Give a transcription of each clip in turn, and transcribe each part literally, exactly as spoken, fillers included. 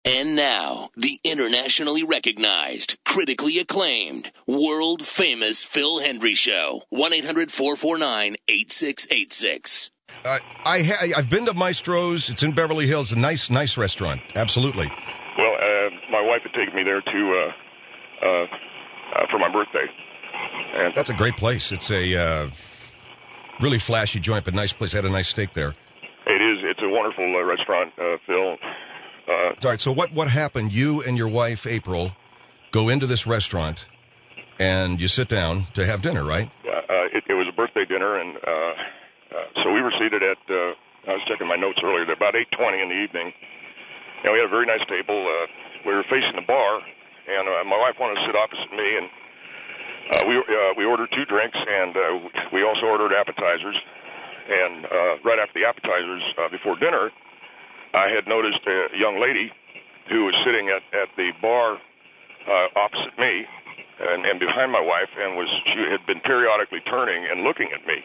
And now, the internationally recognized, critically acclaimed, world-famous Phil Hendrie Show. one eight hundred four four nine eight six eight six. Uh, I ha- I've been to Maestro's. It's in Beverly Hills. A nice, nice restaurant. Absolutely. Well, uh, my wife had taken me there to uh, uh, uh, for my birthday. And that's a great place. It's a uh, really flashy joint, but nice place. I had a nice steak there. It is. It's a wonderful uh, restaurant, uh, Phil. Uh, All right, so what, what happened? You and your wife, April, go into this restaurant, and you sit down to have dinner, right? Yeah, uh, it, it was a birthday dinner, and uh, uh, so we were seated at, uh, I was checking my notes earlier, about eight twenty in the evening, and we had a very nice table. Uh, we were facing the bar, and uh, my wife wanted to sit opposite me, and uh, we, uh, we ordered two drinks, and uh, we also ordered appetizers, and uh, right after the appetizers, uh, before dinner, I had noticed a young lady who was sitting at, at the bar uh, opposite me and, and behind my wife, and was she had been periodically turning and looking at me.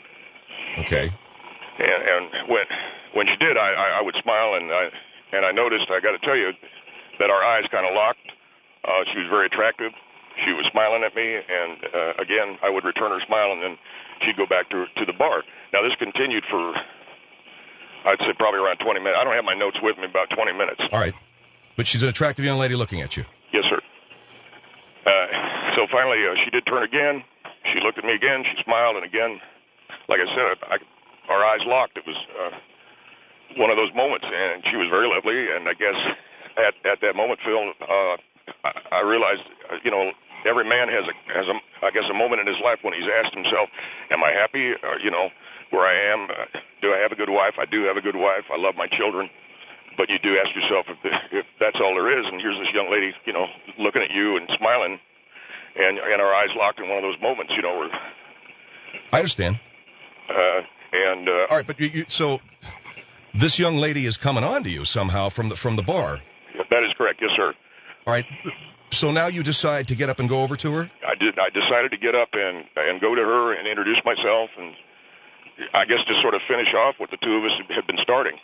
Okay. And, and when when she did, I, I, I would smile, and I and I noticed, I got to tell you, that our eyes kind of locked. Uh, she was very attractive. She was smiling at me, and uh, again, I would return her smile, and then she'd go back to to the bar. Now, this continued for, I'd say probably around twenty minutes. I don't have my notes with me, about twenty minutes. All right. But she's an attractive young lady looking at you. Yes, sir. Uh, so finally, uh, she did turn again. She looked at me again. She smiled, and again, like I said, I, our eyes locked. It was uh, one of those moments, and she was very lovely. And I guess at, at that moment, Phil, uh, I, I realized, uh, you know, every man has, a, has a, I guess, a moment in his life when he's asked himself, am I happy? Uh, you know, where I am, uh, do I have a good wife? I do have a good wife. I love my children. But you do ask yourself if, if that's all there is, and here's this young lady, you know, looking at you and smiling, and and our eyes locked in one of those moments, you know. Where, I understand. Uh, and uh, all right, but you, you, so this young lady is coming on to you somehow from the from the bar. That is correct, yes, sir. All right. So now you decide to get up and go over to her? I did. I decided to get up and and go to her and introduce myself, and I guess just sort of finish off what the two of us had been starting.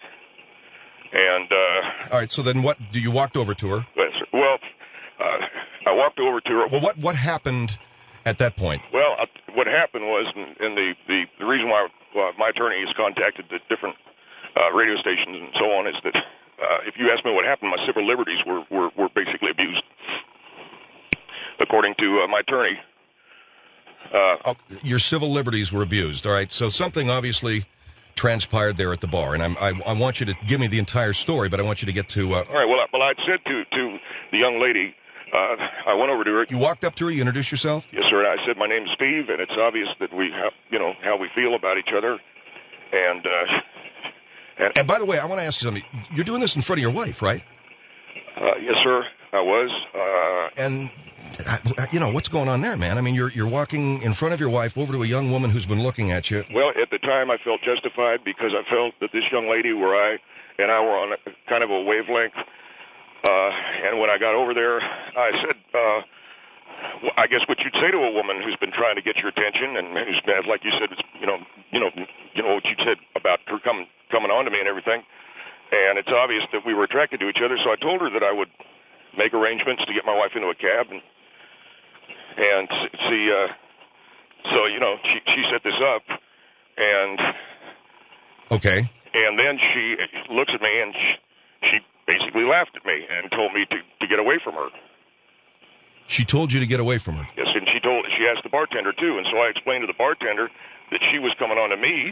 And uh, all right, so then what? Do you walked over to her? Well, uh, I walked over to her. Well, what what happened at that point? Well, uh, what happened was, and the, the the reason why uh, my attorney has contacted the different uh, radio stations and so on is that uh, if you ask me what happened, my civil liberties were were, were basically abused, according to uh, my attorney. Uh, oh, your civil liberties were abused. All right, so something obviously transpired there at the bar, and I'm, I, I want you to give me the entire story, but I want you to get to... Uh, All right, well, I, well, I'd said to, to the young lady, uh, I went over to her. You walked up to her, you introduced yourself? Yes, sir, and I said, my name is Steve, and it's obvious that we have, you know, how we feel about each other, and... Uh, and, and by the way, I want to ask you something. You're doing this in front of your wife, right? Uh, yes, sir, I was. Uh, and... You know, what's going on there, man? I mean, you're you're walking in front of your wife over to a young woman who's been looking at you. Well, at the time, I felt justified because I felt that this young lady, where I and I were on a, kind of a wavelength. Uh, and when I got over there, I said, uh, I guess what you'd say to a woman who's been trying to get your attention and who's been, like you said, you know, you know, you know what you said about her coming coming on to me and everything. And it's obvious that we were attracted to each other, so I told her that I would make arrangements to get my wife into a cab and. And see, uh, so, you know, she, she set this up, and... Okay. And then she looks at me, and she, she basically laughed at me and told me to, to get away from her. She told you to get away from her? Yes, and she told, she asked the bartender, too, and so I explained to the bartender that she was coming on to me,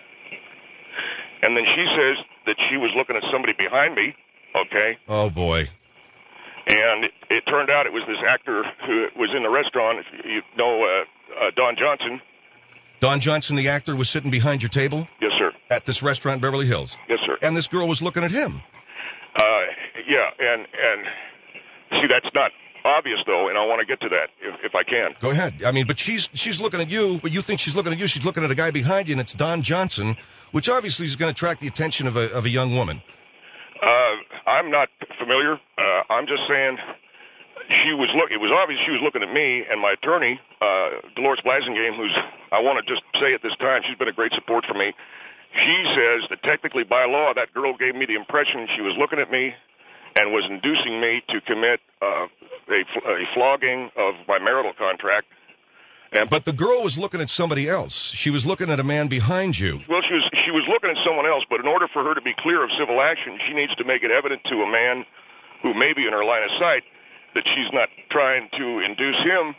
and then she says that she was looking at somebody behind me, okay? Oh, boy. And it, it turned out it was this actor who was in the restaurant. If you know uh, uh, Don Johnson. Don Johnson, the actor, was sitting behind your table? Yes, sir. At this restaurant in Beverly Hills? Yes, sir. And this girl was looking at him? Uh, yeah, and, and see, that's not obvious, though, and I want to get to that, if, if I can. Go ahead. I mean, but she's she's looking at you, but you think she's looking at you. She's looking at a guy behind you, and it's Don Johnson, which obviously is going to attract the attention of a of a young woman. Uh, I'm not familiar. Uh, I'm just saying she was look. It was obvious she was looking at me and my attorney, uh, Dolores Blasingame, who's, I want to just say at this time, she's been a great support for me. She says that technically by law, that girl gave me the impression she was looking at me and was inducing me to commit uh, a, a flogging of my marital contract. And, but the girl was looking at somebody else. She was looking at a man behind you. Well, she was she was looking at someone else, but in order for her to be clear of civil action, she needs to make it evident to a man who may be in her line of sight that she's not trying to induce him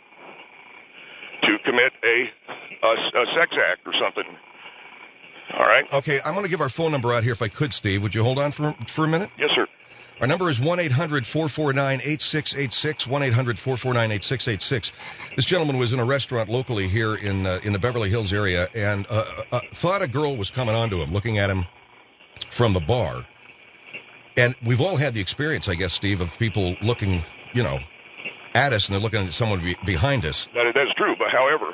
to commit a, a, a sex act or something. All right? Okay, I'm going to give our phone number out here if I could, Steve. Would you hold on for, for a minute? Yes, sir. Our number is one eight hundred four four nine eight six eight six, one eight hundred four four nine eight six eight six. This gentleman was in a restaurant locally here in uh, in the Beverly Hills area and uh, uh, thought a girl was coming onto him, looking at him from the bar. And we've all had the experience, I guess, Steve, of people looking, you know, at us and they're looking at someone be- behind us. That is, that's true, but however,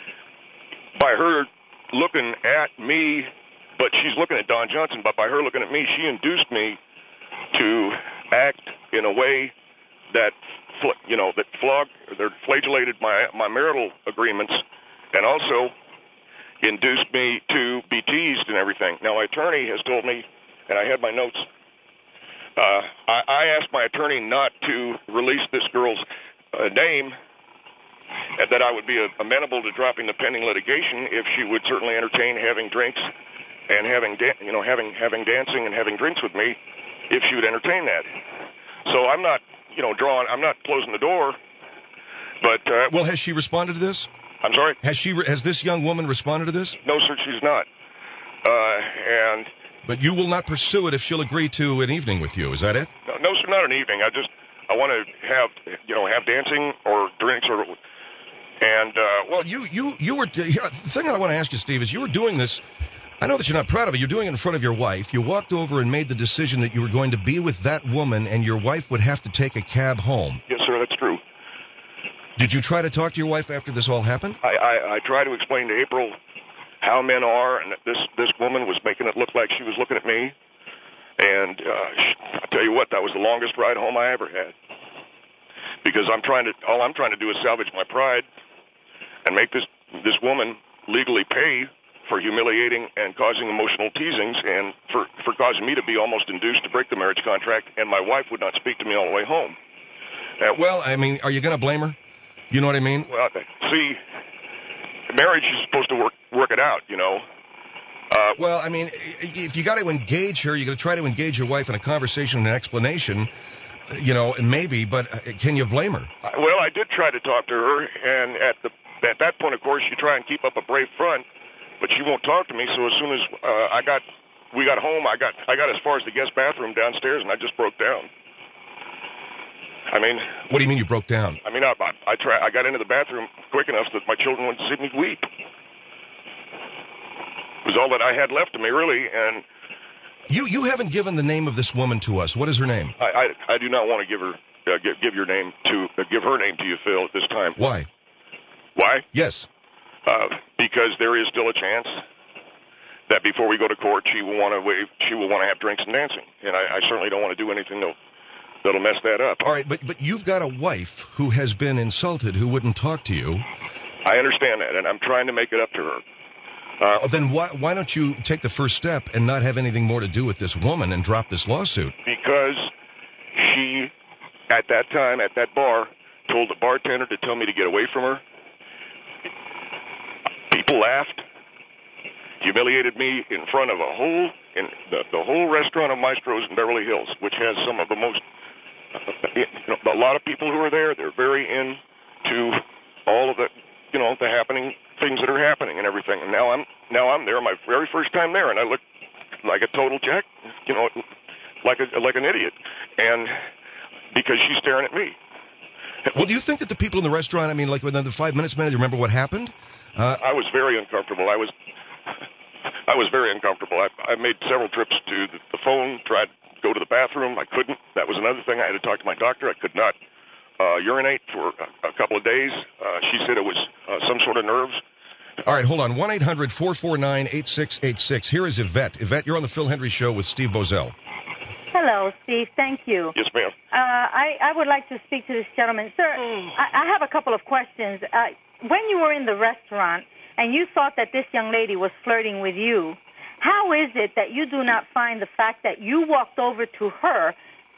by her looking at me, but she's looking at Don Johnson, but by her looking at me, she induced me to act in a way that, you know, that flogged, that flagellated my my marital agreements, and also induced me to be teased and everything. Now, my attorney has told me, and I had my notes. Uh, I, I asked my attorney not to release this girl's uh, name, and that I would be amenable to dropping the pending litigation if she would certainly entertain having drinks and having, da- you know, having having dancing and having drinks with me, if she would entertain that. So I'm not, you know, drawing. I'm not closing the door. But uh, well, has she responded to this? I'm sorry. Has she? Re- has this young woman responded to this? No, sir, she's not. Uh, and. But you will not pursue it if she'll agree to an evening with you. Is that it? No, no, sir, not an evening. I just I want to have, you know, have dancing or drinks or. And uh, well, you you you were. The thing I want to ask you, Steve, is you were doing this. I know that you're not proud of it. You're doing it in front of your wife. You walked over and made the decision that you were going to be with that woman, and your wife would have to take a cab home. Yes, sir, that's true. Did you try to talk to your wife after this all happened? I, I, I tried to explain to April how men are, and that this this woman was making it look like she was looking at me. And uh, I tell you what, that was the longest ride home I ever had. Because I'm trying to, all I'm trying to do is salvage my pride and make this this woman legally pay for humiliating and causing emotional teasings, and for, for causing me to be almost induced to break the marriage contract, and my wife would not speak to me all the way home. Uh, well, I mean, are you going to blame her? You know what I mean? Well, see, marriage is supposed to work work it out, you know. Uh, well, I mean, if you got to engage her, you got to try to engage your wife in a conversation and an explanation, you know, and maybe, but can you blame her? Well, I did try to talk to her, and at the at that point, of course, you try and keep up a brave front, but she won't talk to me. So as soon as uh, I got, we got home, I got, I got as far as the guest bathroom downstairs, and I just broke down. I mean, what do you mean you broke down? I mean, I, I, I try, I got into the bathroom quick enough that my children wouldn't see me weep. It was all that I had left of me, really, and you, you haven't given the name of this woman to us. What is her name? I, I, I do not want to give her, uh, give, give your name to, uh, give her name to you, Phil, at this time. Why? Why? Yes. Uh, because there is still a chance that before we go to court, she will want to waive, she will want to have drinks and dancing, and I, I certainly don't want to do anything that'll, that'll mess that up. All right, but but you've got a wife who has been insulted, who wouldn't talk to you. I understand that, and I'm trying to make it up to her. Uh, then why why don't you take the first step and not have anything more to do with this woman and drop this lawsuit? Because she, at that time, at that bar, told the bartender to tell me to get away from her. People laughed, humiliated me in front of a whole, in the, the whole restaurant of Maestro's in Beverly Hills, which has some of the most, you know, a lot of people who are there, they're very into all of the, you know, the happening things that are happening and everything. And now I'm, now I'm there, my very first time there, and I look like a total jack, you know, like a, like an idiot. And because she's staring at me. Well, do you think that the people in the restaurant, I mean, like within the five minutes, man, do you remember what happened? Uh, I was very uncomfortable. I was, I was very uncomfortable. I, I made several trips to the, the phone, tried to go to the bathroom. I couldn't. That was another thing. I had to talk to my doctor. I could not uh, urinate for a, a couple of days. Uh, she said it was uh, some sort of nerves. All right, hold on. one eight hundred four four nine eight six eight six. Here is Yvette. Yvette, you're on the Phil Hendry Show with Steve Bozell. Hello, Steve. Thank you. Yes, ma'am. Uh, I, I would like to speak to this gentleman. Sir, I, I have a couple of questions. Uh, when you were in the restaurant and you thought that this young lady was flirting with you, how is it that you do not find the fact that you walked over to her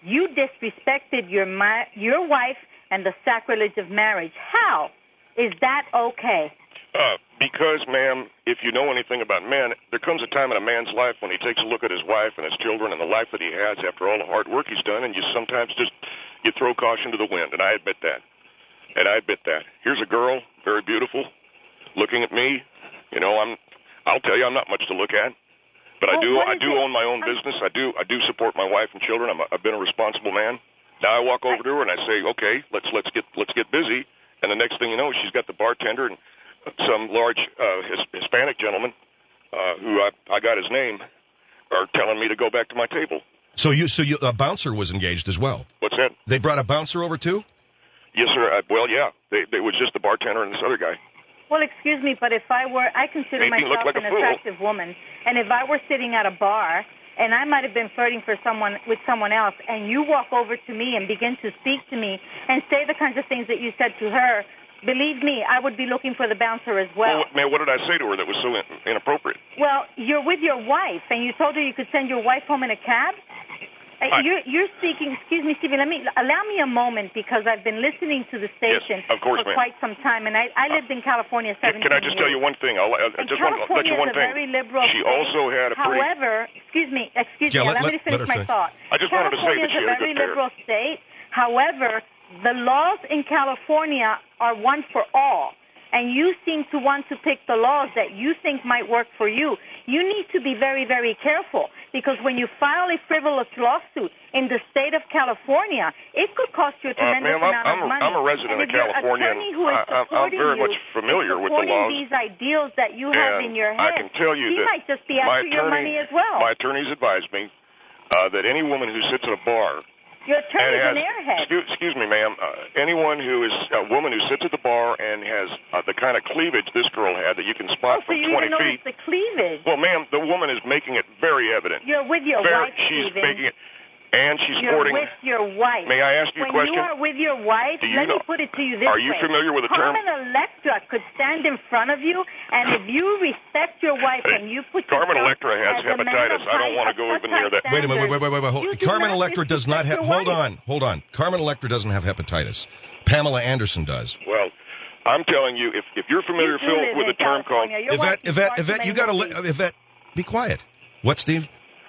you disrespected your ma- your wife and the sacrilege of marriage. How is that okay? Uh, because, ma'am, if you know anything about men, there comes a time in a man's life when he takes a look at his wife and his children and the life that he has after all the hard work he's done, and you sometimes just you throw caution to the wind, and I admit that. And I admit that. Here's a girl, very beautiful, looking at me. You know, I'm. I'll tell you, I'm not much to look at, but I do. I do own my own business. I do. I do support my wife and children. I'm a, I've been a responsible man. Now I walk over to her and I say, okay, let's let's get let's get busy. And the next thing you know, she's got the bartender and some large uh, his, Hispanic gentleman, uh, who I, I got his name, are telling me to go back to my table. So you, so you, a bouncer was engaged as well. What's that? They brought a bouncer over too? Yes, sir. I, well, yeah. They, they, it was just the bartender and this other guy. Well, excuse me, but if I were, I consider Made me look myself like a an fool. attractive woman, and if I were sitting at a bar and I might have been flirting for someone with someone else, and you walk over to me and begin to speak to me and say the kinds of things that you said to her, believe me, I would be looking for the bouncer as well. Well, man, what did I say to her that was so in, inappropriate? Well, you're with your wife, and you told her you could send your wife home in a cab? Uh, I, you're, you're speaking, excuse me, Stephen, let me, allow me a moment, because I've been listening to the station yes, of course, for ma'am. quite some time, and I, I lived in California seventeen Can I just years. tell you one thing? I'll, I'll And just want to let you one California is a thing. very liberal She state. also had a pretty... However, excuse me, excuse Yeah, me, let- allow me let- to finish let her my finish. thought. I just wanted to say California that she is a had a very good pair. liberal state. However, the laws in California are one for all, and you seem to want to pick the laws that you think might work for you. You need to be very, very careful, because when you file a frivolous lawsuit in the state of California, it could cost you a Uh, tremendous ma'am, I'm, amount I'm, of a, money. I'm a resident and of if your California, and attorney who is I, I'm- I'm supporting very you much familiar is with the supporting laws. these ideals that you have And in your I head, can tell you he that might just be my after your attorney, money as well. my attorneys advised me uh, that any woman who sits at a bar Your and attorney's has, an airhead. excuse, excuse me, ma'am, uh, anyone who is a woman who sits at the bar and has uh, the kind of cleavage this girl had that you can Oh, spot so from you twenty even feet. notice the cleavage. Well, ma'am, the woman is making it very evident. You're with your Very, wife, she's Stephen. making it, and she's You're sporting. with your wife. May I ask you when a question? When you are with your wife, Do you let know- me put it to you this way. Are you familiar with the term? Carmen Electra could stand in front of you, and if you respect your wife Hey, and you put Carmen yourself Electra has as a man hepatitis. of I don't high- wanna go of even such near that. high Wait a minute, wait, wait, wait, wait, wait. you Hold. do Carmen not Electra does not have. disrespect Hold your on, hold on. Carmen Electra doesn't have hepatitis. Pamela Anderson does. Well, I'm telling you, if if you're familiar, You do Phil, live with in a term called California. Your wife Yvette, is Yvette, far too Yvette, you many got to movies. let Yvette be quiet. What, Steve?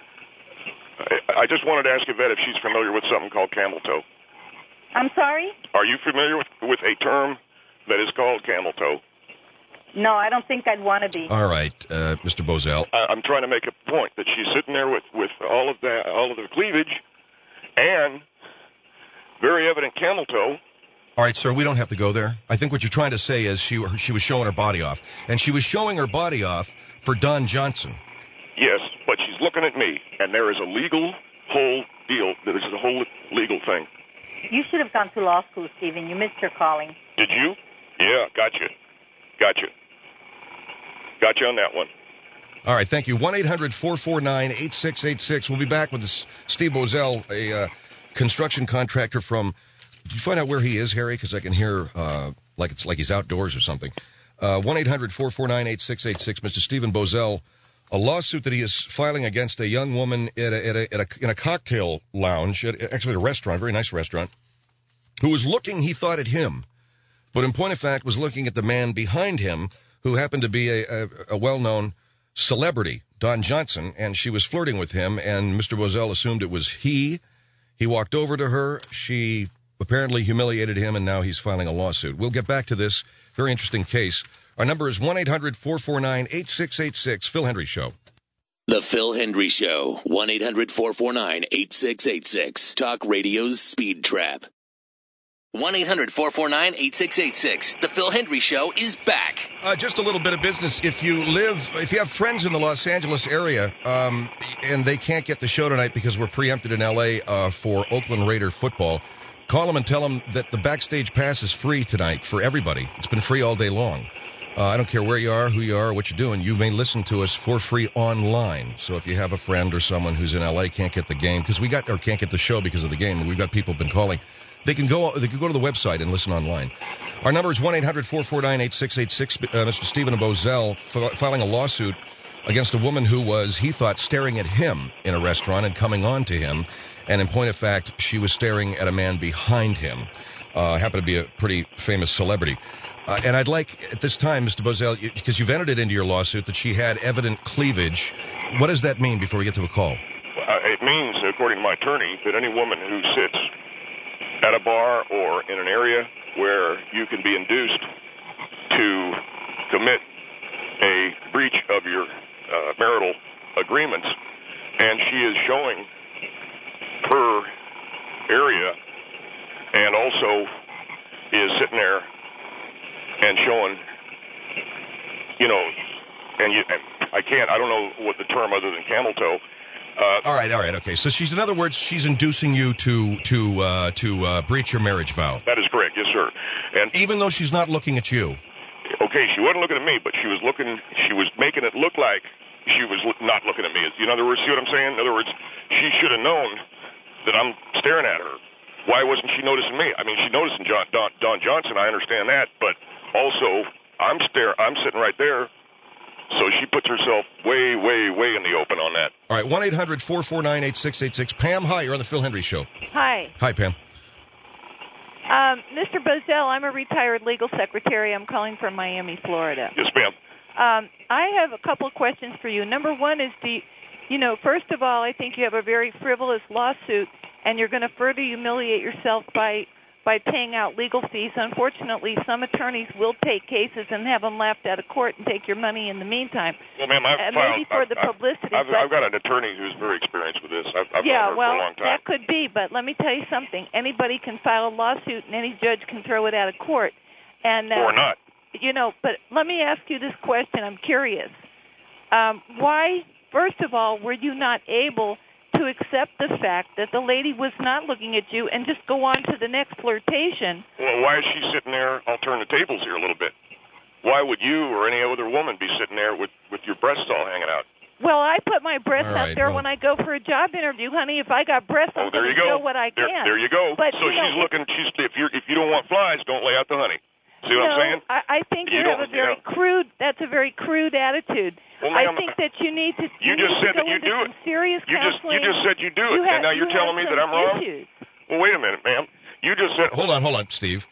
I just wanted to ask Yvette if she's familiar with something called camel toe. I'm sorry? Are you familiar with, with a term that is called camel toe? No, I don't think I'd want to be. All right, uh, Mister Bozell. I, I'm trying to make a point that she's sitting there with, with all of that, all of the cleavage, and very evident camel toe. All right, sir, we don't have to go there. I think what you're trying to say is she she was showing her body off, and she was showing her body off for Don Johnson. Yes, but she's looking at me, and there is a legal whole deal. There is a whole legal thing. You should have gone to law school, Stephen. You missed your calling. Did you? Yeah, gotcha. Gotcha. Gotcha on that one. All right, thank you. one eight hundred four four nine eight six eight six. We'll be back with this Steve Bozell, a uh, construction contractor from... Did you find out where he is, Harry? Because I can hear uh, like it's like he's outdoors or something. Uh, one eight hundred four four nine eight six eight six. Mister Stephen Bozell, a lawsuit that he is filing against a young woman at a, at a, at a, in a cocktail lounge, at, actually at a restaurant, very nice restaurant, who was looking, he thought, at him, but in point of fact was looking at the man behind him, who happened to be a, a, a well-known celebrity, Don Johnson, and she was flirting with him, and Mister Bozell assumed it was he. He walked over to her. She apparently humiliated him, and now he's filing a lawsuit. We'll get back to this very interesting case. Our number is one eight hundred four four nine eight six eight six, Phil Hendry Show. The Phil Hendry Show, one eight hundred four four nine eight six eight six. Talk Radio's Speed Trap. one eight hundred four four nine eight six eight six. The Phil Hendry Show is back. Uh, just a little bit of business. If you live, if you have friends in the Los Angeles area, um, and they can't get the show tonight because we're preempted in L A uh, for Oakland Raider football, call them and tell them that the backstage pass is free tonight for everybody. It's been free all day long. Uh, I don't care where you are, who you are, or what you're doing. You may listen to us for free online. So if you have a friend or someone who's in L A, can't get the game because we got or can't get the show because of the game, and we've got people been calling. They can go. They can go to the website and listen online. Our number is one eight hundred four four nine eight six eight six. Uh, Mister Stephen Bozell f- filing a lawsuit against a woman who was, he thought, staring at him in a restaurant and coming on to him. And in point of fact, she was staring at a man behind him. Uh, happened to be a pretty famous celebrity. Uh, and I'd like, at this time, Mister Bozell, because you've entered it into your lawsuit, that she had evident cleavage. What does that mean before we get to a call? Uh, it means, according to my attorney, that any woman who sits at a bar or in an area where you can be induced to commit a breach of your uh, marital agreements, and she is showing her area and also is sitting there and showing, you know, and you, I can't, I don't know what the term other than camel toe. Uh, all right, all right, okay. So she's, in other words, she's inducing you to to uh, to uh, breach your marriage vow. That is correct, yes, sir. And even though she's not looking at you. Okay, she wasn't looking at me, but she was looking. She was making it look like she was not looking at me. In other words, see what I'm saying? In other words, she should have known that I'm staring at her. Why wasn't she noticing me? I mean, she noticing John, Don, Don Johnson. I understand that, but also I'm stare. I'm sitting right there. So she puts herself way, way, way in the open on that. All right, one eight hundred four four nine eight six eight six. Pam, hi, you're on the Phil Hendrie Show. Hi. Hi, Pam. Um, Mister Bozell, I'm a retired legal secretary. I'm calling from Miami, Florida. Yes, ma'am. Um, I have a couple of questions for you. Number one is, the, you know, first of all, I think you have a very frivolous lawsuit, and you're going to further humiliate yourself by by paying out legal fees. Unfortunately, some attorneys will take cases and have them laughed out of court and take your money in the meantime. Well, ma'am, I've uh, filed, maybe for I've, the I've, publicity. I've, but, I've got an attorney who's very experienced with this. I've, I've yeah, known her well, for a long time. that could be, but let me tell you something. Anybody can file a lawsuit, and any judge can throw it out of court. And uh, or not. You know, but let me ask you this question. I'm curious. Um, why, first of all, were you not able to accept the fact that the lady was not looking at you and just go on to the next flirtation? Well, why is she sitting there? I'll turn the tables here a little bit. Why would you or any other woman be sitting there with, with your breasts all hanging out? Well, I put my breasts All right, out there well. when I go for a job interview, honey. If I got breasts, Oh, I'm there going you to go. show what I there, can. There you go. But, so you she's know, looking. She's if you if you don't want flies, don't lay out the honey. See what no, I'm saying? I, I think you, You have a don't- very you know. crude. That's a very crude attitude. Well, I ma'am, think that you need to. you need just to said go that you into do some it. Serious You just counseling. you just said you do it, You have, and now you're you telling have me that some I'm wrong. issues. Well, wait a minute, ma'am. You just said. Hold on, hold on, Steve.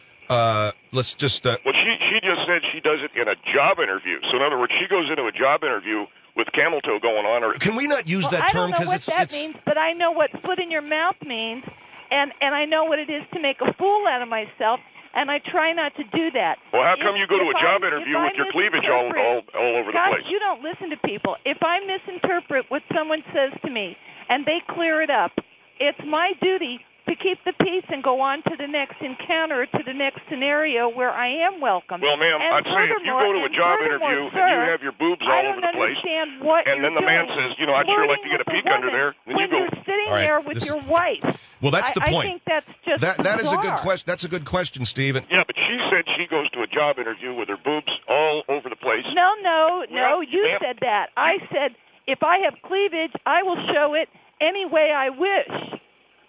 Uh, let's just... Uh, Well, she she just said she does it in a job interview. So in other words, she goes into a job interview with camel toe going on. Or can we not use well, that term? I don't know what it's, that it's... means, but I know what foot in your mouth means, and and I know what it is to make a fool out of myself, and I try not to do that. Well, how come If- you go to if a job I- interview if with I your cleavage all all, all over the Gosh, place? you don't listen to people. If I misinterpret what someone says to me and they clear it up, it's my duty to keep the peace and go on to the next encounter, to the next scenario where I am welcome. Well, ma'am, and I'd say if you go to a and job furthermore, interview sir, and you have your boobs all I over don't the place, understand what and you're then the man doing. says, you know, I'd sure like to get a Flirting peek with under woman there, then you when go. you're sitting All right, there with this- your wife. Well, that's the I, point. I think that's just That that is a good bizarre. question. That's a good question, Steve. Yeah, but she said she goes to a job interview with her boobs all over the place. No, no, no. Well, You ma'am. said that. I said if I have cleavage, I will show it any way I wish.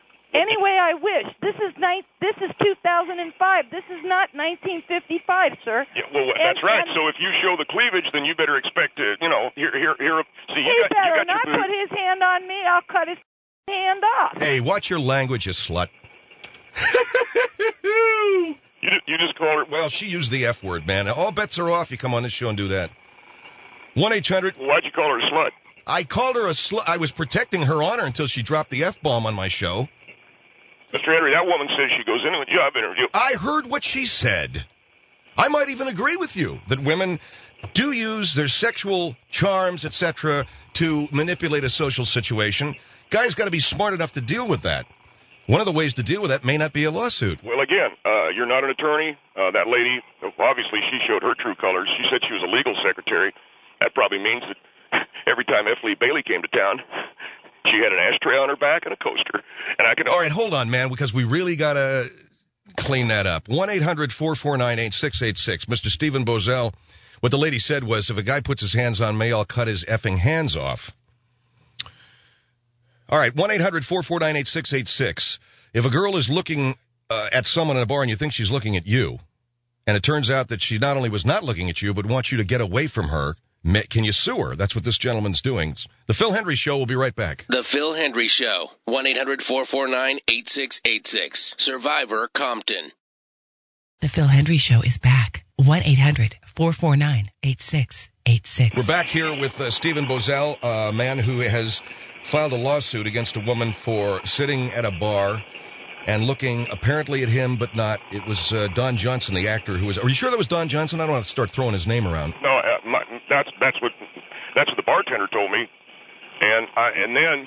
Any way I wish. This is ni- This is two thousand five. This is not nineteen fifty-five, sir. Yeah, well, And- that's right. and So if you show the cleavage, then you better expect to, you know, here, here, here. See, he you got, better you got not your put boobs. his hand on me. I'll cut his hand off. Hey, watch your language, you slut. You, you just call her. Well, she used the F word, man. All bets are off. You come on this show and do that. one eight hundred Why'd you call her a slut? I called her a slut. I was protecting her honor until she dropped the F-bomb on my show. Mister Henry, that woman says she goes into a job interview. I heard what she said. I might even agree with you that women do use their sexual charms, et cetera, to manipulate a social situation. Guys got to be smart enough to deal with that. One of the ways to deal with that may not be a lawsuit. Well, again, uh, you're not an attorney. Uh, that lady, obviously, she showed her true colors. She said she was a legal secretary. That probably means that every time F. Lee Bailey came to town, she had an ashtray on her back and a coaster. And I can. All right, hold on, man, because we really got to clean that up. one eight hundred four four nine eight six eight six. Mister Stephen Bozell, what the lady said was, if a guy puts his hands on me, I'll cut his effing hands off. All right, one eight hundred four four nine eight six eight six. If a girl is looking uh, at someone in a bar and you think she's looking at you, and it turns out that she not only was not looking at you, but wants you to get away from her Can you sue her? That's what this gentleman's doing. The Phil Hendry Show will be right back. The Phil Hendry Show. one eight hundred four four nine eight six eight six. Survivor Compton. The Phil Hendry Show is back. one eight hundred four four nine eight six eight six. We're back here with uh, Stephen Bozell, a man who has filed a lawsuit against a woman for sitting at a bar and looking apparently at him, but not. It was uh, Don Johnson, the actor, who was... Are you sure that was Don Johnson? I don't want to start throwing his name around. No, uh, my, that's that's what that's what the bartender told me, and I, and then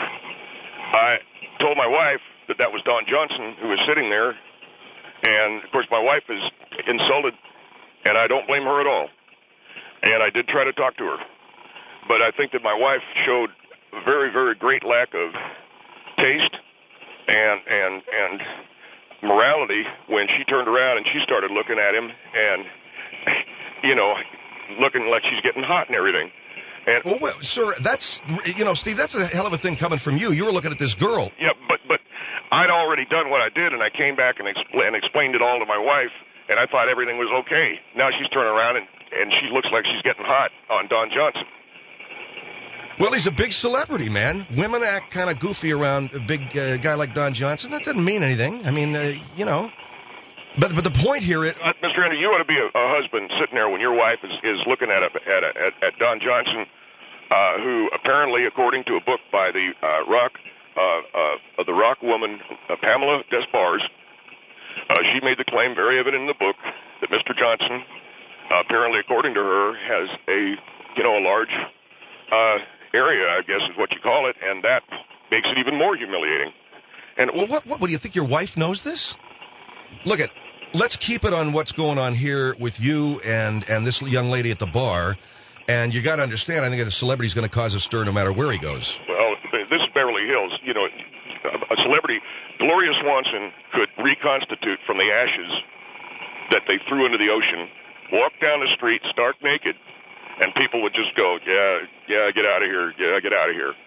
I told my wife that that was Don Johnson who was sitting there, and of course my wife is insulted, and I don't blame her at all. And I did try to talk to her, but I think that my wife showed a very, very great lack of taste and and and morality when she turned around and she started looking at him and, you know, looking like she's getting hot and everything. And well, well, sir, that's, you know, Steve, that's a hell of a thing coming from you. You were looking at this girl. Yeah, but but I'd already done what I did, and I came back and, expl- and explained it all to my wife, and I thought everything was okay. Now she's turning around and, and she looks like she's getting hot on Don Johnson. Well, he's a big celebrity, man. Women act kind of goofy around a big uh, guy like Don Johnson. That doesn't mean anything. I mean, uh, you know. But but the point here is... Uh, Mister Henry, you ought to be a, a husband sitting there when your wife is, is looking at, a, at, a, at at Don Johnson, uh, who apparently, according to a book by the uh, rock uh, uh, the rock woman uh, Pamela Des Barres, uh, she made the claim very evident in the book that Mister Johnson, uh, apparently, according to her, has a you know a large... Uh, area, I guess is what you call it, and that makes it even more humiliating. And well, what, what, what do you think your wife knows this? Look at, let's keep it on what's going on here with you and and this young lady at the bar. And you got to understand, I think a celebrity's going to cause a stir no matter where he goes. Well, this is Beverly Hills. You know, a celebrity, Gloria Swanson, could reconstitute from the ashes that they threw into the ocean, walk down the street stark naked, and people would just go, yeah, yeah, get out of here, yeah, get out of here.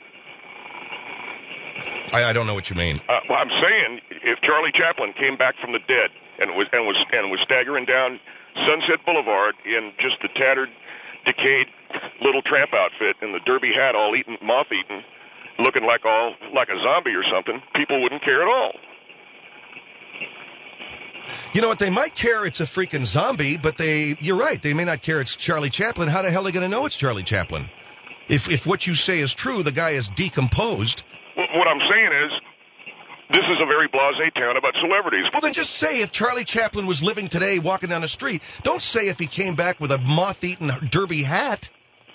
I, I don't know what you mean. Uh, well, I'm saying, if Charlie Chaplin came back from the dead and was and was and was staggering down Sunset Boulevard in just the tattered, decayed little tramp outfit and the derby hat, all eaten, moth-eaten, looking like all like a zombie or something, people wouldn't care at all. You know what? They might care it's a freaking zombie, but they, you're right, they may not care it's Charlie Chaplin. How the hell are they going to know it's Charlie Chaplin? If if what you say is true, the guy is decomposed. Well, what I'm saying is, this is a very blasé town about celebrities. Well, then just say if Charlie Chaplin was living today, walking down the street. Don't say if he came back with a moth-eaten derby hat.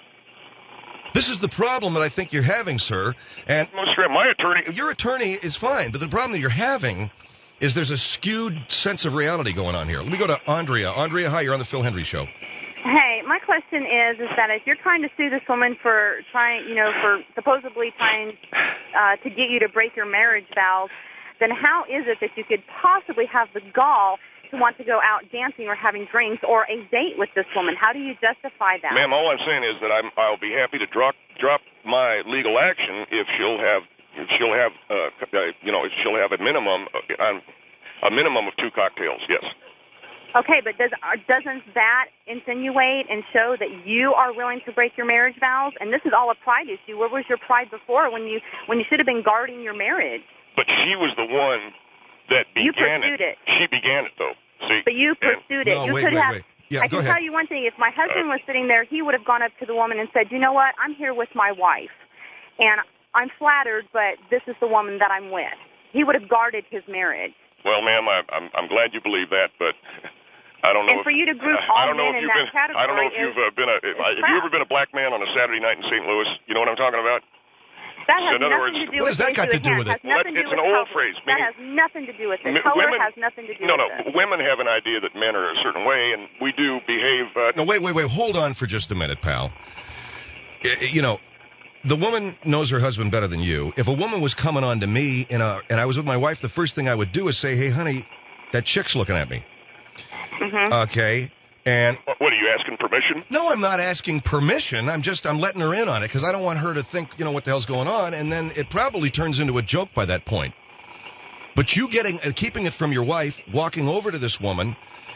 This is the problem that I think you're having, sir. And my attorney... Your attorney is fine, but the problem that you're having... is there's a skewed sense of reality going on here. Let me go to Andrea. Andrea, hi, you're on the Phil Hendry Show. Hey, my question is, is that if you're trying to sue this woman for trying, you know, for supposedly trying uh, to get you to break your marriage vows, then how is it that you could possibly have the gall to want to go out dancing or having drinks or a date with this woman? How do you justify that? Ma'am, all I'm saying is that I'm, I'll be happy to drop drop my legal action if she'll have she'll have uh, you know she'll have a minimum uh, a minimum of two cocktails. Yes. Okay, but does doesn't that insinuate and show that you are willing to break your marriage vows? And this is all a pride issue. Where was your pride before when you when you should have been guarding your marriage? But she was the one that began you pursued it. it. She began it, though. See? But you pursued and, it. No, you wait, could wait, have. wait. Yeah, I go can ahead. tell you one thing. If my husband was sitting there, he would have gone up to the woman and said, "You know what? I'm here with my wife, and I'm flattered, but this is the woman that I'm with." He would have guarded his marriage. Well, ma'am, I, I'm I'm glad you believe that, but I don't know. And if, for you to group I all don't know men if in you've that been, category I don't know if you've uh, been a. If, have you ever been a black man on a Saturday night in Saint Louis? You know what I'm talking about? That has So in other nothing words- to do What with has that got to do with it? Has nothing to It's do an with old color. phrase, That meaning- has nothing to do with it. M- Color women- has nothing to do No, with no. it. Women have an idea that men are a certain way, and we do behave. Uh, No, wait, wait, wait. Hold on for just a minute, pal. Y- You know, the woman knows her husband better than you. If a woman was coming on to me in a, and I was with my wife, the first thing I would do is say, "Hey, honey, that chick's looking at me." Mm-hmm. Okay, and what are you asking permission? no, I'm not asking permission. I'm just I'm letting her in on it because I don't want her to think, you know, what the hell's going on, and then it probably turns into a joke by that point. But you getting uh, keeping it from your wife, walking over to this woman,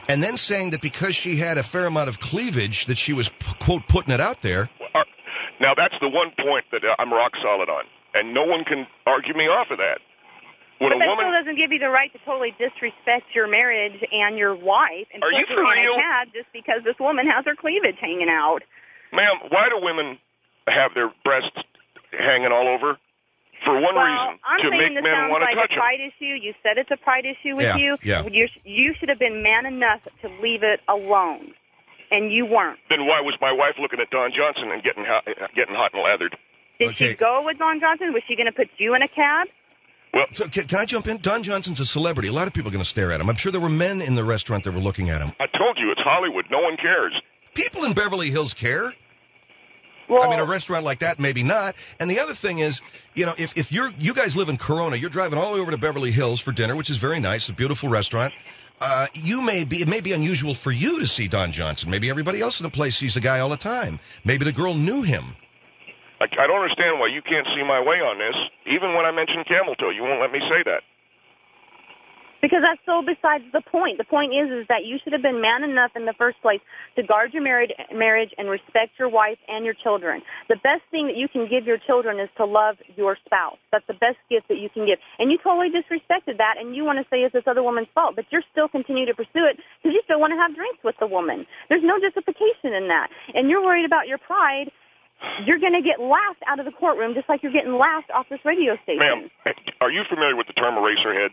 and then saying that because she had a fair amount of cleavage that she was, quote, putting it out there. Uh, now, that's the one point that I'm rock solid on, and no one can argue me off of that. When but a that woman, still doesn't give you the right to totally disrespect your marriage and your wife and Are put you her for in real? a cab just because this woman has her cleavage hanging out. ma'am, why do women have their breasts hanging all over? For one well, reason, I'm to saying make this men sounds want to like touch a them. pride issue. You said it's a pride issue with Yeah, you. yeah. You you should have been man enough to leave it alone, and you weren't. Then why was my wife looking at Don Johnson and getting hot, getting hot and lathered? Did Okay. she go with Don Johnson? Was she going to put you in a cab? Well, So can, can I jump in? Don Johnson's a celebrity. A lot of people are going to stare at him. I'm sure there were men in the restaurant that were looking at him. I told you, it's Hollywood. No one cares. People in Beverly Hills care. Well, I mean, a restaurant like that, maybe not. And the other thing is, you know, if, if you're you guys live in Corona, you're driving all the way over to Beverly Hills for dinner, which is very nice, a beautiful restaurant. Uh, you may be, it may be unusual for you to see Don Johnson. Maybe everybody else in the place sees the guy all the time. Maybe the girl knew him. I, I don't understand why you can't see my way on this. Even when I mention camel toe, you won't let me say that. because that's so besides the point. The point is, is that you should have been man enough in the first place to guard your married, marriage and respect your wife and your children. The best thing that you can give your children is to love your spouse. That's the best gift that you can give. And you totally disrespected that, and you want to say it's this other woman's fault, but you're still continue to pursue it because you still want to have drinks with the woman. There's no justification in that. And you're worried about your pride. You're going to get laughed out of the courtroom just like you're getting laughed off this radio station. Ma'am, are you familiar with the term eraser heads?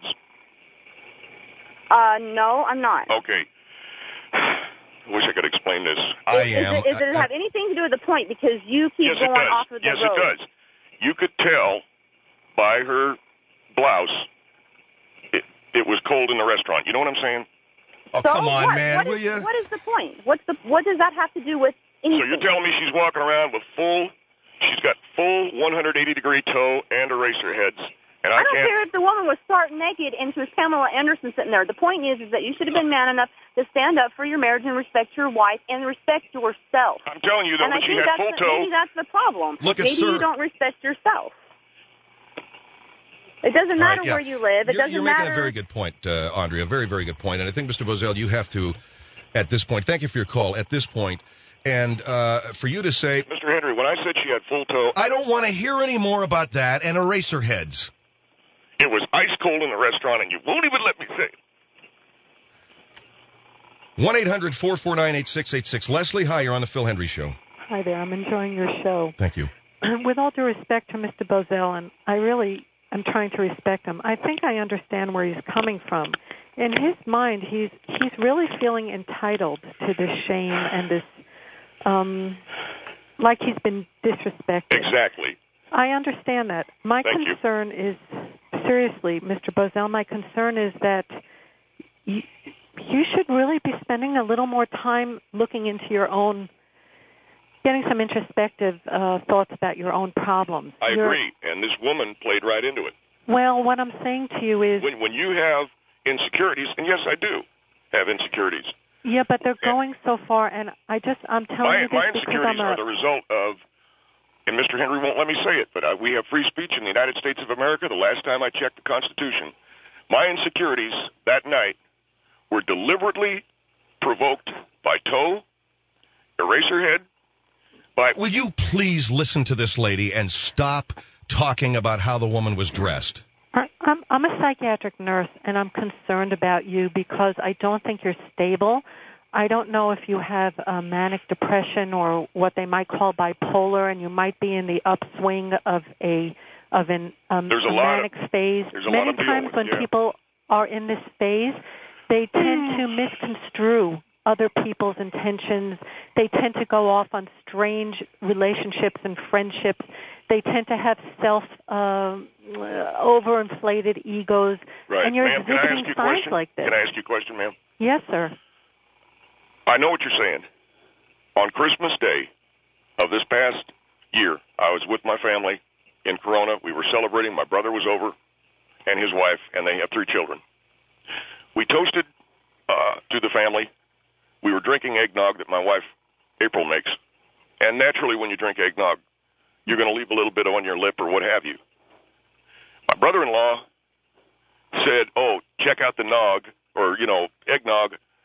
Uh, no, I'm not. Okay. I wish I could explain this. I is, am. Is it, does it have anything to do with the point? Because you keep Yes, it going does. off of the yes, road. it does. You could tell by her blouse it, it was cold in the restaurant. You know what I'm saying? Oh, So come on, what? man. What Will is, you? what is the point? What's the? What does that have to do with anything? So you're telling me she's walking around with full, she's got full one hundred eighty degree toe and eraser heads, and I, I don't can't. care if the woman was stark naked and she was Pamela Anderson sitting there. The point is, is that you should have been man enough to stand up for your marriage and respect your wife and respect yourself. I'm telling you though, and I that she think had that's full the, toe. maybe that's the problem. Look at maybe Sir- you don't respect yourself. It doesn't All right, matter yeah. where you live. It you're, doesn't you're matter. making a very good point, uh, Andrea. A very, very good point. And I think, Mister Bozell, you have to, at this point, thank you for your call, at this point, and uh, for you to say, Mister Henry, when I said she had full toe, I don't want to hear any more about that and eraser heads. it was ice cold in the restaurant, and you won't even let me say it. one eight hundred four four nine eight six eight six. Leslie, hi, you're on the Phil Hendry Show. Hi there. I'm enjoying your show. Thank you. With all due respect to Mister Bozell, and I really am trying to respect him, I think I understand where he's coming from. In his mind, he's he's really feeling entitled to this shame and this, um, like he's been disrespected. Exactly. I understand that. My Thank you. concern is, seriously, Mister Bozell, my concern is that you, you should really be spending a little more time looking into your own, getting some introspective uh, thoughts about your own problems. I You're- agree, and this woman played right into it. Well, what I'm saying to you is, When when you have insecurities, and yes, I do have insecurities. yeah, but they're going so far, and I just, I'm telling My, you this my because insecurities I'm are a, the result of, and Mister Henry won't let me say it, but uh, we have free speech in the United States of America. The last time I checked the Constitution, my insecurities that night were deliberately provoked by toe, eraserhead, by Will you please listen to this lady and stop talking about how the woman was dressed? I- I'm, I'm a psychiatric nurse, and I'm concerned about you because I don't think you're stable. I don't know if you have uh, manic depression or what they might call bipolar, and you might be in the upswing of a of an um, There's a a lot manic of- phase. there's a Many lot of dealing times with, when yeah. people are in this phase, they tend to misconstrue other people's intentions. They tend to go off on strange relationships and friendships. They tend to have self uh, overinflated egos, right. and you're Ma'am, can I exhibiting ask you a signs question? like this. Can I ask you a question, ma'am? Yes, sir. I know what you're saying. On Christmas Day of this past year, I was with my family in Corona. We were celebrating. My brother was over and his wife, and they have three children. We toasted uh, to the family. We were drinking eggnog that my wife, April, makes. And naturally, when you drink eggnog, you're going to leave a little bit on your lip or what have you. My brother-in-law said, oh, check out the nog, or, you know, eggnog.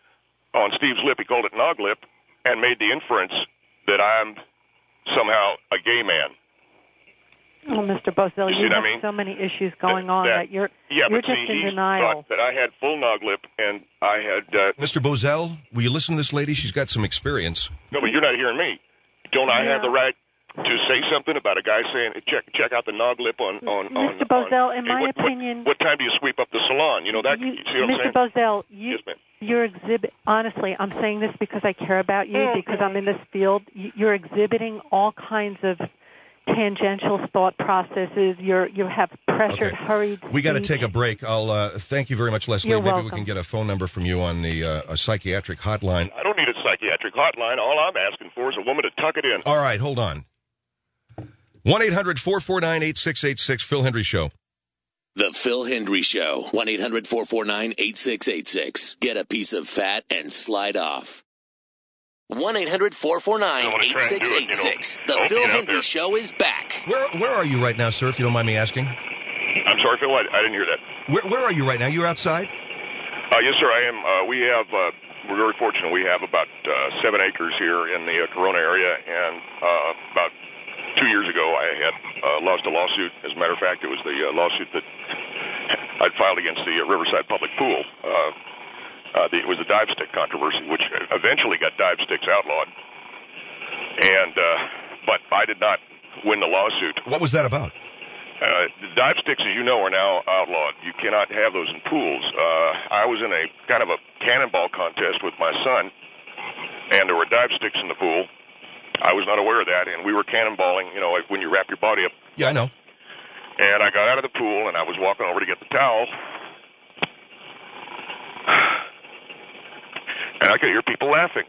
on Steve's lip, he called it nog lip, and made the inference that I'm somehow a gay man. Oh, Mister Bozell, you, you have I mean? so many issues going that, on that, that you're, yeah, you're but just see, in he denial. thought that I had full nog lip, and I had... Uh, Mister Bozell, will you listen to this lady? She's got some experience. No, but you're not hearing me. Don't I yeah. have the right to say something about a guy saying, check check out the nog lip on... on Mister on, Bozell, on, in hey, my what, opinion... What, what time do you sweep up the salon? You know, that... You, you see what Mister I'm saying? Bozell, you, yes, ma'am. you're exhibit... Honestly, I'm saying this because I care about you, mm-hmm. because I'm in this field. You're exhibiting all kinds of tangential thought processes. You're You have pressured, okay. hurried We got to speech. take a break. I'll uh, thank you very much, Leslie. You're Maybe welcome. we can get a phone number from you on the uh, a psychiatric hotline. I don't need a psychiatric hotline. All I'm asking for is a woman to tuck it in. All right, hold on. one eight hundred four four nine eight six eight six, Phil Hendry Show. The Phil Hendry Show. one eight hundred four four nine eight six eight six. Get a piece of fat and slide off. one eight hundred four four nine eight six eight six. The Phil Hendry Show is back. Where where are you right now, sir, if you don't mind me asking? I'm sorry, Phil. I, I didn't hear that. Where where are you right now? You're outside? Uh, yes, sir, I am. Uh, we have, uh, we're very fortunate. We have about uh, seven acres here in the uh, Corona area, and uh, about two years ago I had uh, lost a lawsuit. As a matter of fact, it was the uh, lawsuit that I'd filed against the uh, Riverside Public Pool. Uh, Uh, the, it was the dive stick controversy, which eventually got dive sticks outlawed. And uh, but I did not win the lawsuit. What was that about? Uh, the dive sticks, as you know, are now outlawed. You cannot have those in pools. Uh, I was in a kind of a cannonball contest with my son, and there were dive sticks in the pool. I was not aware of that, and we were cannonballing, you know, like when you wrap your body up. Yeah, I know. And I got out of the pool, and I was walking over to get the towel. And I could hear people laughing.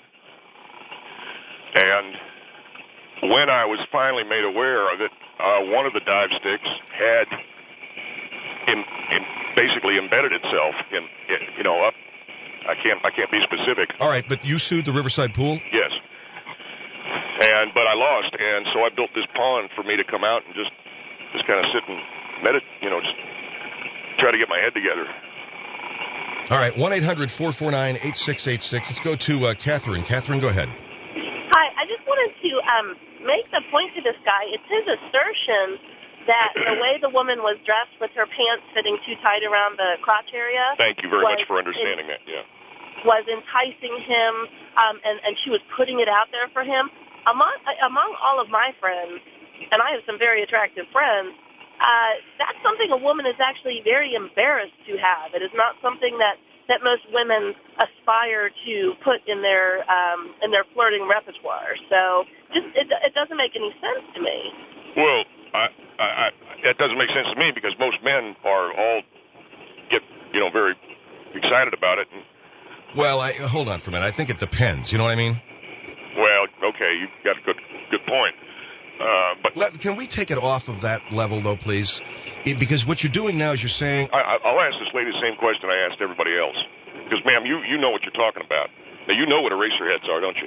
And when I was finally made aware of it, uh, one of the dive sticks had in, in basically embedded itself in, in, you know, up. I can't, I can't be specific. All right, but you sued the Riverside Pool? Yes. And but I lost, and so I built this pond for me to come out and just, just kind of sit and meditate, you know, just try to get my head together. All right, one eight hundred four four nine eight six eight six. Let's go to uh, Catherine. Catherine, go ahead. Hi, I just wanted to um, make the point to this guy. It's his assertion that the way the woman was dressed with her pants fitting too tight around the crotch area. Thank you very was much for understanding in, that, yeah. Was enticing him, um, and, and she was putting it out there for him. Among, among all of my friends, and I have some very attractive friends, Uh, that's something a woman is actually very embarrassed to have. It is not something that, that most women aspire to put in their um, in their flirting repertoire. So just it, it doesn't make any sense to me. Well, I, I, I, that doesn't make sense to me because most men are all get you know very excited about it. And, well, I hold on for a minute. I think it depends. You know what I mean? Well, okay, you've got a good good point. Uh, but Let, can we take it off of that level, though, please? It, because what you're doing now is you're saying... I, I'll ask this lady the same question I asked everybody else. Because, ma'am, you, you know what you're talking about. Now, you know what eraser heads are, don't you?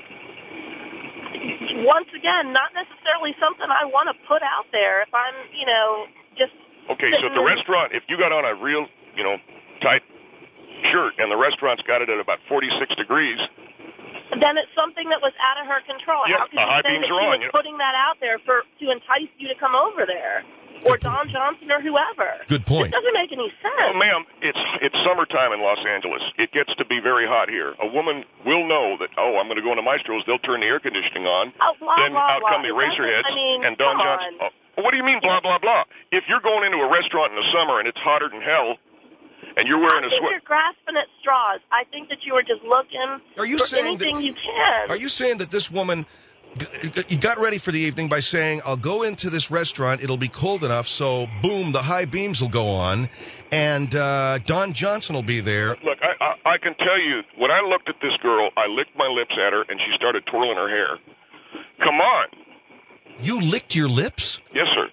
Once again, not necessarily something I want to put out there if I'm, you know, just... Okay, so at the restaurant, if you got on a real, you know, tight shirt and the restaurant's got it at about forty-six degrees... Then it's something that was out of her control. Yeah, How could the you high say beams that are she on, was you know? putting that out there for to entice you to come over there, or Don Johnson, or whoever? Good point. It doesn't make any sense. Well, ma'am, it's it's summertime in Los Angeles. It gets to be very hot here. A woman will know that. Oh, I'm going to go into Maestro's. They'll turn the air conditioning on. Oh, blah, then blah, out blah. come the It eraser doesn't- heads I mean, and Don come Johnson. on. Oh, what do you mean, blah blah blah? If you're going into a restaurant in the summer and it's hotter than hell, and you're wearing I a think sweater. you're grasping at straws. I think that you were just looking Are you for saying anything that, you can. Are you saying that this woman you got ready for the evening by saying, I'll go into this restaurant, it'll be cold enough, so boom, the high beams will go on, and uh, Don Johnson will be there. Look, I, I I can tell you, when I looked at this girl, I licked my lips at her, and she started twirling her hair. Come on. You licked your lips? Yes, sir.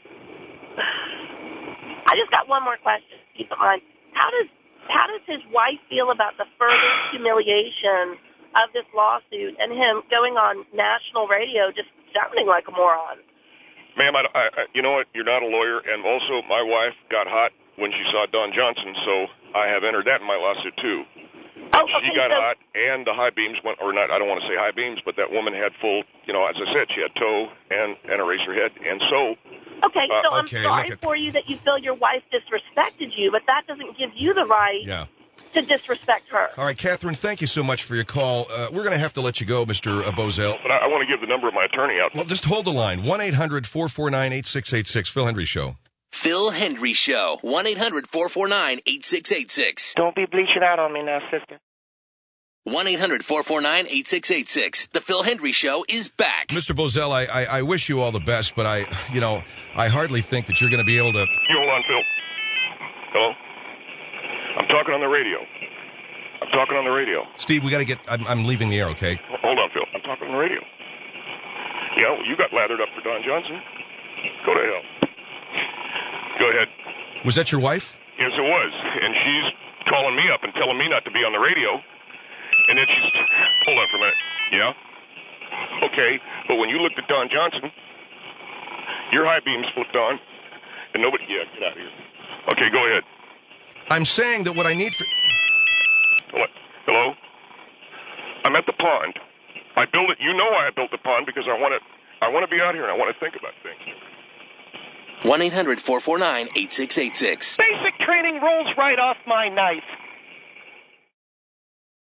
I just got one more question. Keep in mind, how does how does his wife feel about the further humiliation of this lawsuit and him going on national radio just sounding like a moron? Ma'am, I, I, you know what? You're not a lawyer, and also my wife got hot when she saw Don Johnson, so I have entered that in my lawsuit too. Oh, she okay, got so, hot, and the high beams went, or not, I don't want to say high beams, but that woman had full, you know, as I said, she had toe and, and a razor head, and so... Okay, so uh, I'm okay, sorry at- for you that you feel your wife disrespected you, but that doesn't give you the right Yeah. to disrespect her. All right, Catherine, thank you so much for your call. Uh, we're going to have to let you go, Mister Bozell. But I, I want to give the number of my attorney out. Well, just hold the line. one eight hundred four four nine eight six eight six. Phil Hendry Show. Phil Hendry Show. one eight hundred four four nine eight six eight six. Don't be bleaching out on me now, sister. one eight hundred four four nine eight six eight six. The Phil Hendry Show is back. Mister Bozell, I, I, I wish you all the best, but I, you know, I hardly think that you're going to be able to... You hold on, Phil. Hello? I'm talking on the radio. I'm talking on the radio. Steve, we got to get... I'm, I'm leaving the air, okay? Hold on, Phil. I'm talking on the radio. Yeah, well, you got lathered up for Don Johnson. Go to hell. Go ahead. Was that your wife? Yes, it was. And she's calling me up and telling me not to be on the radio. And then she's... Hold on for a minute. Yeah? Okay, but when you looked at Don Johnson, your high beams flipped on, and nobody... Yeah, get out of here. Okay, go ahead. I'm saying that what I need for... What? Hello? I'm at the pond. I built it. You know I built the pond because I want to. I want to be out here and I want to think about things. one eight hundred four four nine eight six eight six. Basic training rolls right off my knife.